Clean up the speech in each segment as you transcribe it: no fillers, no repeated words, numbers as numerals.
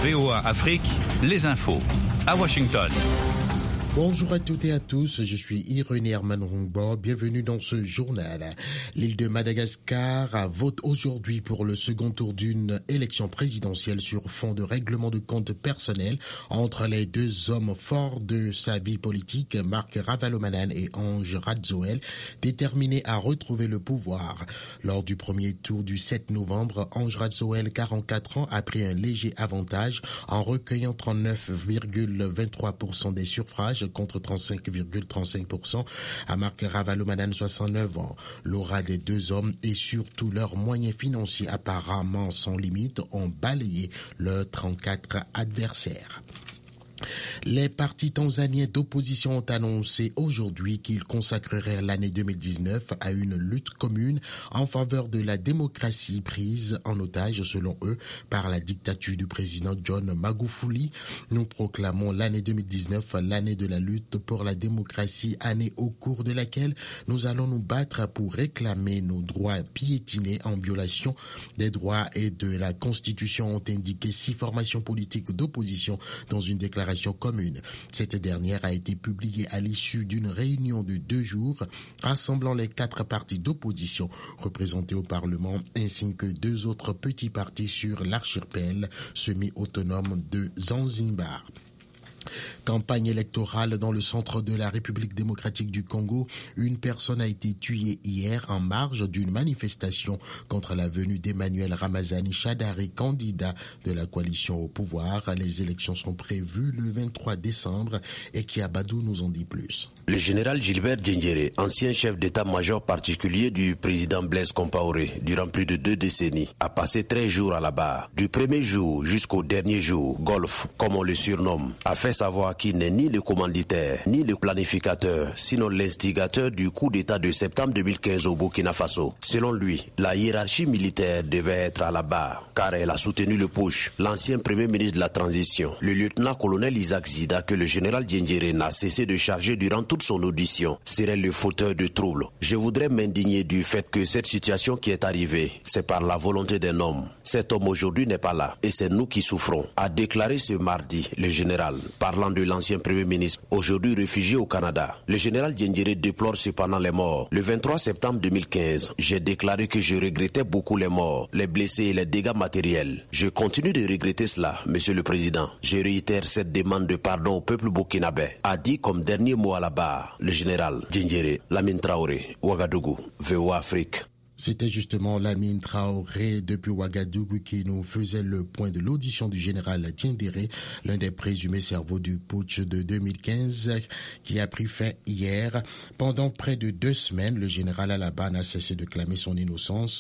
VOA Afrique, les infos. À Washington. Bonjour à toutes et à tous, je suis Irénée Herman-Rungbo, bienvenue dans ce journal. L'île de Madagascar vote aujourd'hui pour le second tour d'une élection présidentielle sur fond de règlement de compte personnel entre les deux hommes forts de sa vie politique, Marc Ravalomanane et Ange Radzouel, déterminés à retrouver le pouvoir. Lors du premier tour du 7 novembre, Ange Radzouel, 44 ans, a pris un léger avantage en recueillant 39,23% des suffrages contre 35,35% à Marc Ravalomanane, 69 ans. L'aura des deux hommes et surtout leurs moyens financiers apparemment sans limite ont balayé leurs 34 adversaires. Les partis tanzaniens d'opposition ont annoncé aujourd'hui qu'ils consacreraient l'année 2019 à une lutte commune en faveur de la démocratie prise en otage, selon eux, par la dictature du président John Magufuli. Nous proclamons l'année 2019 l'année de la lutte pour la démocratie, année au cours de laquelle nous allons nous battre pour réclamer nos droits piétinés en violation des droits et de la Constitution, ont indiqué 6 formations politiques d'opposition dans une déclaration commune. Cette dernière a été publiée à l'issue d'une réunion de 2 jours rassemblant les 4 partis d'opposition représentés au Parlement ainsi que 2 autres petits partis sur l'archipel semi-autonome de Zanzibar. Campagne électorale dans le centre de la République démocratique du Congo. Une personne a été tuée hier en marge d'une manifestation contre la venue d'Emmanuel Ramazani Shadari, candidat de la coalition au pouvoir. Les élections sont prévues le 23 décembre et Kiabadou nous en dit plus. Le général Gilbert Diendéré, ancien chef d'état-major particulier du président Blaise Compaoré durant plus de 2 décennies, a passé 13 jours à la barre. Du premier jour jusqu'au dernier jour, Golf, comme on le surnomme, a fait savoir qu'il n'est ni le commanditaire, ni le planificateur, sinon l'instigateur du coup d'État de septembre 2015 au Burkina Faso. Selon lui, la hiérarchie militaire devait être à la barre, car elle a soutenu le push, l'ancien premier ministre de la transition, le lieutenant-colonel Isaac Zida, que le général Diendéré n'a cessé de charger durant toute son audition, serait le fauteur de troubles. Je voudrais m'indigner du fait que cette situation qui est arrivée, c'est par la volonté d'un homme. Cet homme aujourd'hui n'est pas là, et c'est nous qui souffrons, a déclaré ce mardi le général, parlant de l'ancien premier ministre, aujourd'hui réfugié au Canada. Le général Diendéré déplore cependant les morts. Le 23 septembre 2015, j'ai déclaré que je regrettais beaucoup les morts, les blessés et les dégâts matériels. Je continue de regretter cela, Monsieur le Président. Je réitère cette demande de pardon au peuple burkinabé, a dit comme dernier mot à la barre le général Diendéré. Lamine Traoré, Ouagadougou, VOA Afrique. C'était justement Lamine Traoré depuis Ouagadougou qui nous faisait le point de l'audition du général Diendéré, l'un des présumés cerveaux du putsch de 2015 qui a pris fin hier. Pendant près de 2 semaines, le général Alaba n'a cessé de clamer son innocence,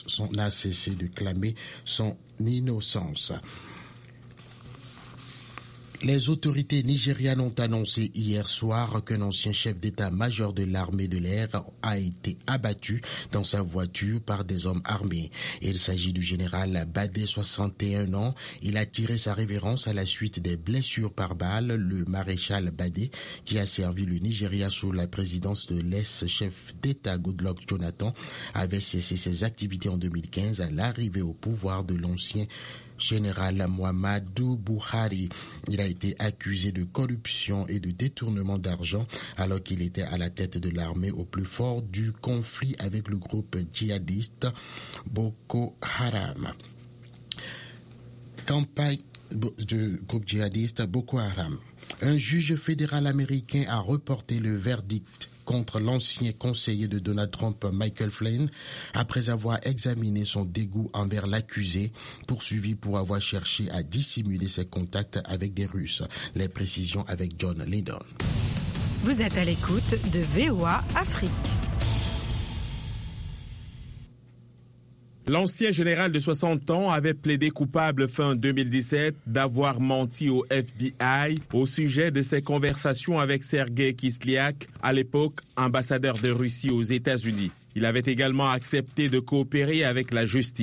Les autorités nigérianes ont annoncé hier soir qu'un ancien chef d'état-major de l'armée de l'air a été abattu dans sa voiture par des hommes armés. Il s'agit du général Badé, 61 ans. Il a tiré sa révérence à la suite des blessures par balle. Le maréchal Badé, qui a servi le Nigeria sous la présidence de l'ex-chef d'État Goodluck Jonathan, avait cessé ses activités en 2015 à l'arrivée au pouvoir de l'ancien général Muhammadu Buhari. Il a été accusé de corruption et de détournement d'argent alors qu'il était à la tête de l'armée au plus fort du conflit avec le groupe djihadiste Boko Haram. Campagne du groupe djihadiste Boko Haram. Un juge fédéral américain a reporté le verdict contre l'ancien conseiller de Donald Trump, Michael Flynn, après avoir examiné son dégoût envers l'accusé, poursuivi pour avoir cherché à dissimuler ses contacts avec des Russes. Les précisions avec John Lydon. Vous êtes à l'écoute de VOA Afrique. L'ancien général de 60 ans avait plaidé coupable fin 2017 d'avoir menti au FBI au sujet de ses conversations avec Sergei Kislyak, à l'époque ambassadeur de Russie aux États-Unis. Il avait également accepté de coopérer avec la justice.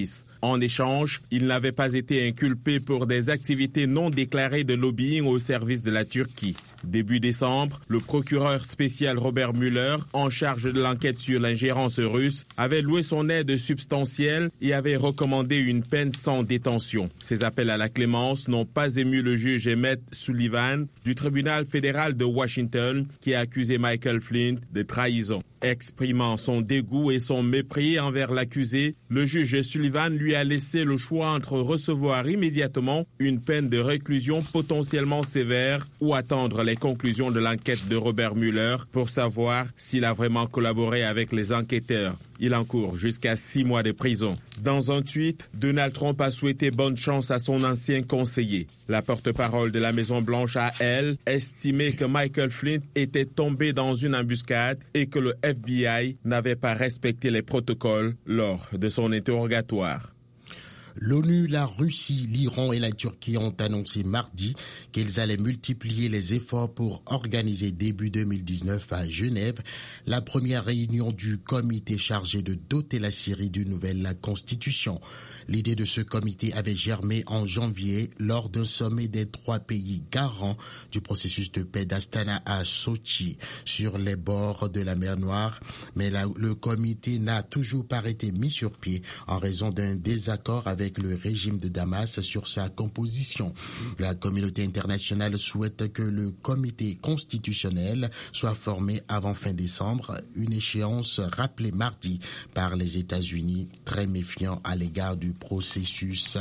En échange, il n'avait pas été inculpé pour des activités non déclarées de lobbying au service de la Turquie. Début décembre, le procureur spécial Robert Mueller, en charge de l'enquête sur l'ingérence russe, avait loué son aide substantielle et avait recommandé une peine sans détention. Ces appels à la clémence n'ont pas ému le juge Emmett Sullivan du tribunal fédéral de Washington qui a accusé Michael Flint de trahison. Exprimant son dégoût et son mépris envers l'accusé, le juge Sullivan lui a laissé le choix entre recevoir immédiatement une peine de réclusion potentiellement sévère ou attendre les conclusions de l'enquête de Robert Mueller pour savoir s'il a vraiment collaboré avec les enquêteurs. Il encourt jusqu'à 6 mois de prison. Dans un tweet, Donald Trump a souhaité bonne chance à son ancien conseiller. La porte-parole de la Maison-Blanche a, elle, estimé que Michael Flint était tombé dans une embuscade et que le FBI n'avait pas respecté les protocoles lors de son interrogatoire. L'ONU, la Russie, l'Iran et la Turquie ont annoncé mardi qu'ils allaient multiplier les efforts pour organiser début 2019 à Genève la première réunion du comité chargé de doter la Syrie d'une nouvelle constitution. L'idée de ce comité avait germé en janvier lors d'un sommet des 3 pays garants du processus de paix d'Astana à Sochi, sur les bords de la mer Noire. Mais le comité n'a toujours pas été mis sur pied en raison d'un désaccord avec le régime de Damas sur sa composition. La communauté internationale souhaite que le comité constitutionnel soit formé avant fin décembre, une échéance rappelée mardi par les États-Unis, très méfiants à l'égard du processus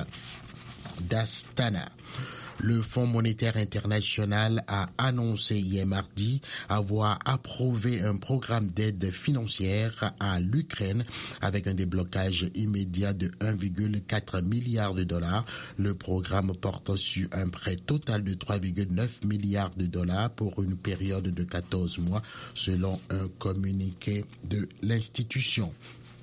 d'Astana. Le Fonds monétaire international a annoncé hier mardi avoir approuvé un programme d'aide financière à l'Ukraine avec un déblocage immédiat de 1,4 milliard de dollars. Le programme porte sur un prêt total de 3,9 milliards de dollars pour une période de 14 mois, selon un communiqué de l'institution.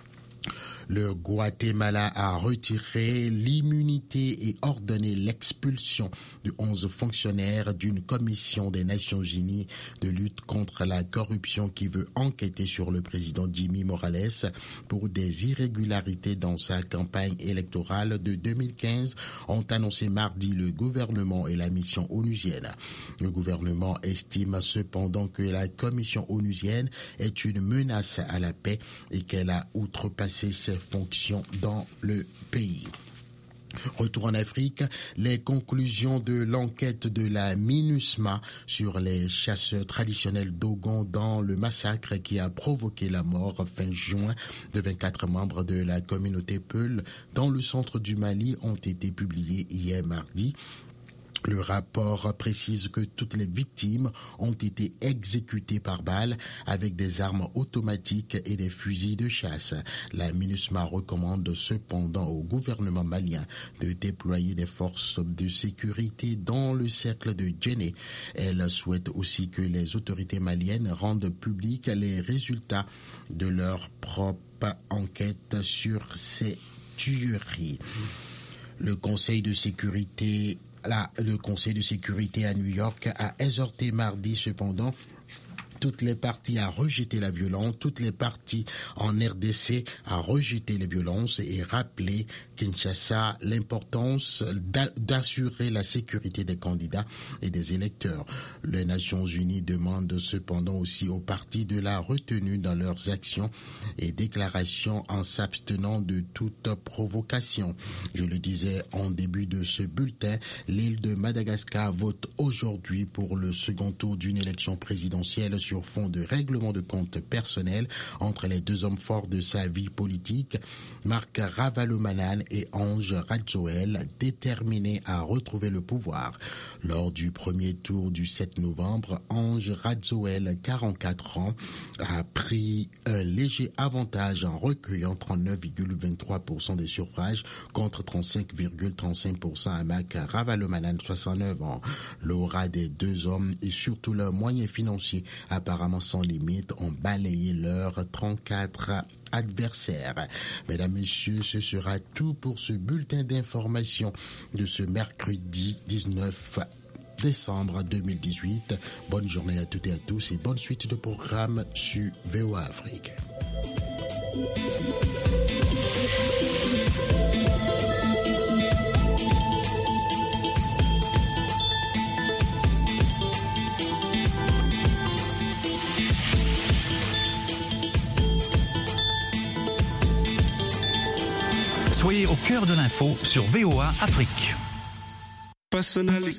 Le Guatemala a retiré l'immunité et ordonné l'expulsion de 11 fonctionnaires d'une commission des Nations Unies de lutte contre la corruption qui veut enquêter sur le président Jimmy Morales pour des irrégularités dans sa campagne électorale de 2015, ont annoncé mardi le gouvernement et la mission onusienne. Le gouvernement estime cependant que la commission onusienne est une menace à la paix et qu'elle a outrepassé ses fonctions dans le pays. Retour en Afrique, les conclusions de l'enquête de la MINUSMA sur les chasseurs traditionnels Dogon dans le massacre qui a provoqué la mort fin juin de 24 membres de la communauté Peul dans le centre du Mali ont été publiées hier mardi. Le rapport précise que toutes les victimes ont été exécutées par balles avec des armes automatiques et des fusils de chasse. La MINUSMA recommande cependant au gouvernement malien de déployer des forces de sécurité dans le cercle de Djenné. Elle souhaite aussi que les autorités maliennes rendent publics les résultats de leur propre enquête sur ces tueries. Le Conseil de sécurité à New York a exhorté mardi cependant toutes les parties à rejeter la violence, toutes les parties en RDC à rejeter les violences et rappeler Kinshasa l'importance d'assurer la sécurité des candidats et des électeurs. Les Nations Unies demandent cependant aussi aux parties de la retenue dans leurs actions et déclarations en s'abstenant de toute provocation. Je le disais en début de ce bulletin, l'île de Madagascar vote aujourd'hui pour le second tour d'une élection présidentielle sur fond de règlement de compte personnel entre les deux hommes forts de sa vie politique, Marc Ravalomanane et Ange Radzoel, déterminés à retrouver le pouvoir. Lors du premier tour du 7 novembre, Ange Radzoel, 44 ans, a pris un léger avantage en recueillant 39,23% des suffrages contre 35,35% à Marc Ravalomanane, 69 ans. L'aura des deux hommes et surtout leurs moyens financiers apparemment sans limite ont balayé leurs 34 adversaires. Mesdames, Messieurs, ce sera tout pour ce bulletin d'information de ce mercredi 19 décembre 2018. Bonne journée à toutes et à tous et bonne suite de programme sur VOA Afrique. au cœur de l'info sur VOA Afrique.